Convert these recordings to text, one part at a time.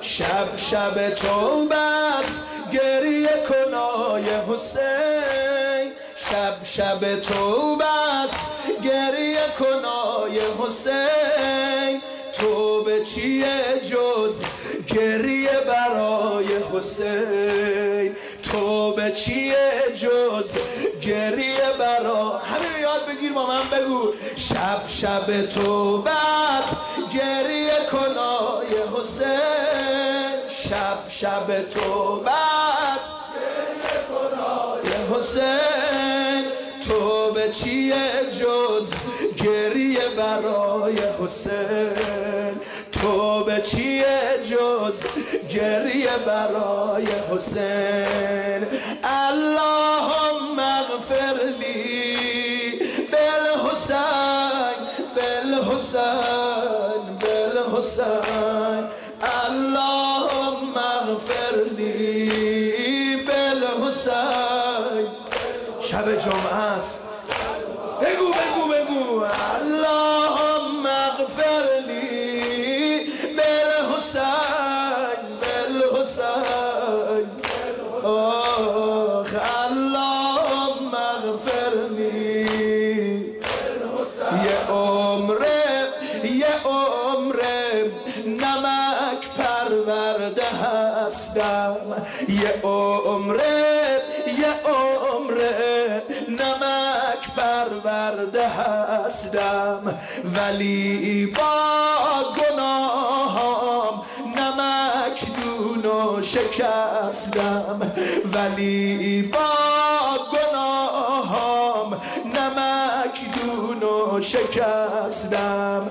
شب توبه است گریه کنای حسین، شب توبه است گریه کنای حسین. توبه چیه جز گریه برای حسین، توبه چیه جز گریه برای همین یاد بگیر با من بگو. شب توبه است گریه کنای حسین، شب توبه است گریه کنای حسین. توبه چیه جز گریه برای حسین، توبه چیه جز گریه برای حسین. اللهم اغفر لی بالحسین بالحسین بالحسین، اللهم اغفر لی بالحسین. شب جمعه است، بگو بگو بگو. اللهم اغفر لی بالحسین بالحسین، اللهم اغفر لی. یه عمره نمک پرورده هستم، یه عمره نمک پرورده هستم، ولی با گناهام نمک دونو شکستم، ولی با گناهام نمک دونو شکستم.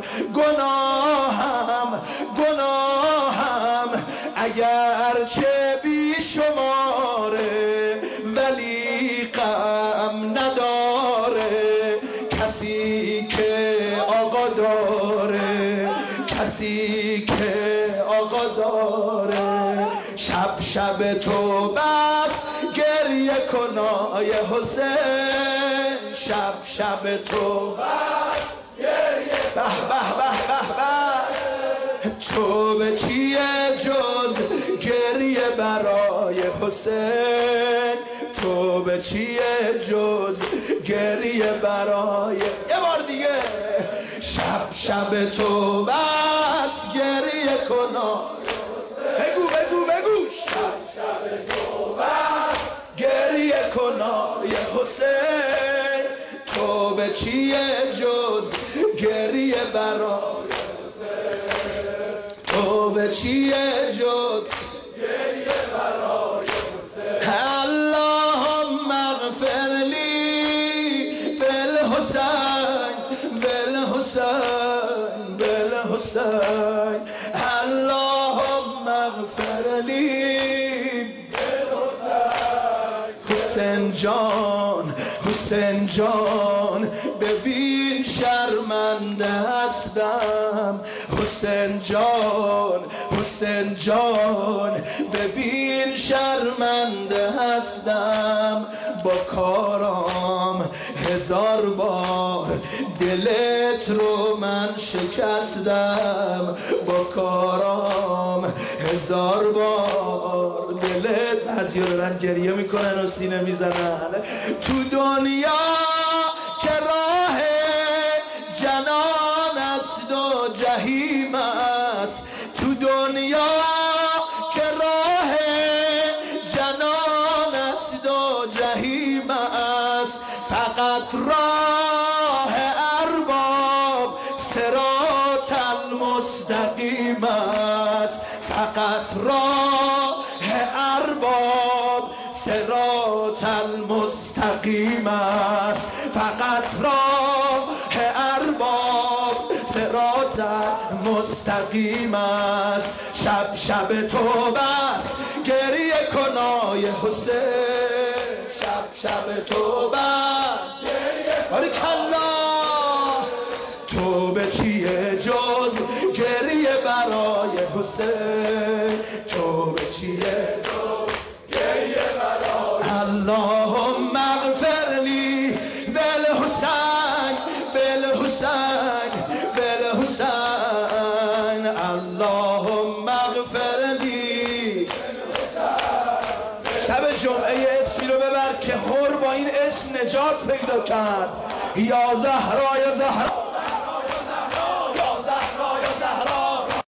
گناهم اگرچه بی شماره ولی غم نداره، کسی که آقا داره، کسی که آقا داره. شب توبه است گریه کنای حسین، شب توبه است گریه. به به به به به. توبه چیه جز گریه برای حسین، توبه چیه جز گریه برای. یه بار دیگه. شب توبه است گریه کنای حسین، بگو. شب توبه است گریه کنای حسین، توبه چیه جز گریه برای حسین، توبه چیه جز گریه برای حسین. اللهم اغفر لی بالحسین بالحسین بالحسین، اللهم اغفر لی بالحسین. حسین جان ببین شرمنده هستم، حسین جان ببین شرمنده هستم. با کارام 1000 بار دلت رو من شکستم، با کارام 1000 بار دلت. بعضیا دارن گریه میکنن و سینه میزنن. تو دنیا که راه جنان است و جهیم است، تو دنیا که راه جنان است و جهیم است، فقط راه ارباب صراط المستقیم است، فقط راه ارباب صراط المستقیم است، فقط راه ارباب صراط المستقیم است. شب توبه است گریه کنای حسین، شب توبه است گریه. باریکالله. توبه چیه جز گریه برای حسین، توبه چیه جز گریه برای. اللهم اغفر لی بالحسین بالحسین بالحسین، اللهم اغفر لی شب جمعه اسمی رو ببر که حر با این اسم نجات پیدا کرد. یا زهرا یا زهرا